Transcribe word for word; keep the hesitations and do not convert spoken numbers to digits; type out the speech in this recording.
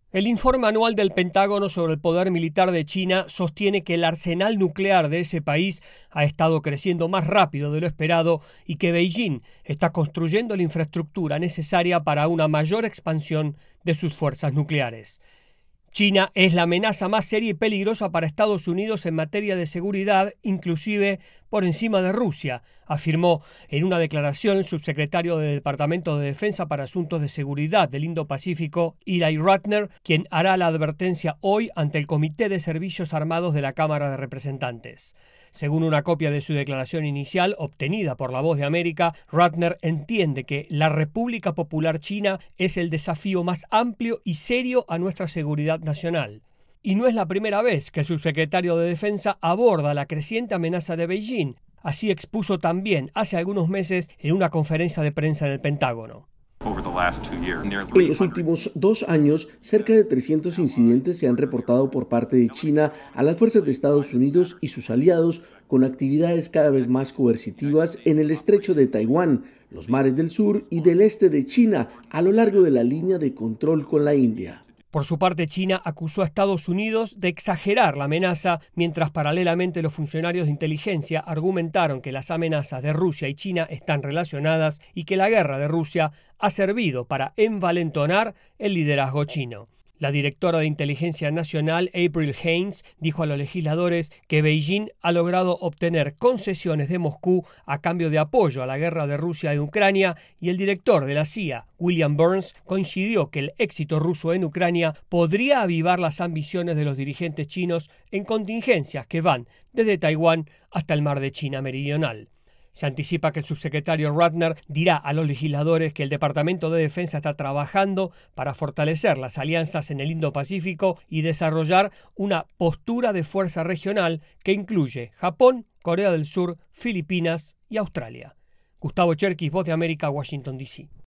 El informe anual del Pentágono sobre el poder militar de China sostiene que el arsenal nuclear de ese país ha estado creciendo más rápido de lo esperado y que Beijing está construyendo la infraestructura necesaria para una mayor expansión de sus fuerzas nucleares. China es la amenaza más seria y peligrosa para Estados Unidos en materia de seguridad, inclusive por encima de Rusia, afirmó en una declaración el subsecretario del Departamento de Defensa para Asuntos de Seguridad del Indo-Pacífico, Ely Ratner, quien hará la advertencia hoy ante el Comité de Servicios Armados de la Cámara de Representantes. Según una copia de su declaración inicial, obtenida por La Voz de América, Ratner entiende que la República Popular China es el desafío más amplio y serio a nuestra seguridad nacional. Y no es la primera vez que el subsecretario de Defensa aborda la creciente amenaza de Beijing. Así expuso también hace algunos meses en una conferencia de prensa en el Pentágono. En los últimos dos años, cerca de trescientos incidentes se han reportado por parte de China a las fuerzas de Estados Unidos y sus aliados, con actividades cada vez más coercitivas en el estrecho de Taiwán, los mares del sur y del este de China, a lo largo de la línea de control con la India. Por su parte, China acusó a Estados Unidos de exagerar la amenaza, mientras paralelamente los funcionarios de inteligencia argumentaron que las amenazas de Rusia y China están relacionadas y que la guerra de Rusia ha servido para envalentonar el liderazgo chino. La directora de Inteligencia Nacional, Avril Haines, dijo a los legisladores que Beijing ha logrado obtener concesiones de Moscú a cambio de apoyo a la guerra de Rusia en Ucrania, y el director de la C I A, William Burns, coincidió que el éxito ruso en Ucrania podría avivar las ambiciones de los dirigentes chinos en contingencias que van desde Taiwán hasta el mar de China Meridional. Se anticipa que el subsecretario Ratner dirá a los legisladores que el Departamento de Defensa está trabajando para fortalecer las alianzas en el Indo-Pacífico y desarrollar una postura de fuerza regional que incluye Japón, Corea del Sur, Filipinas y Australia. Gustavo Cherkis, Voz de América, Washington, D C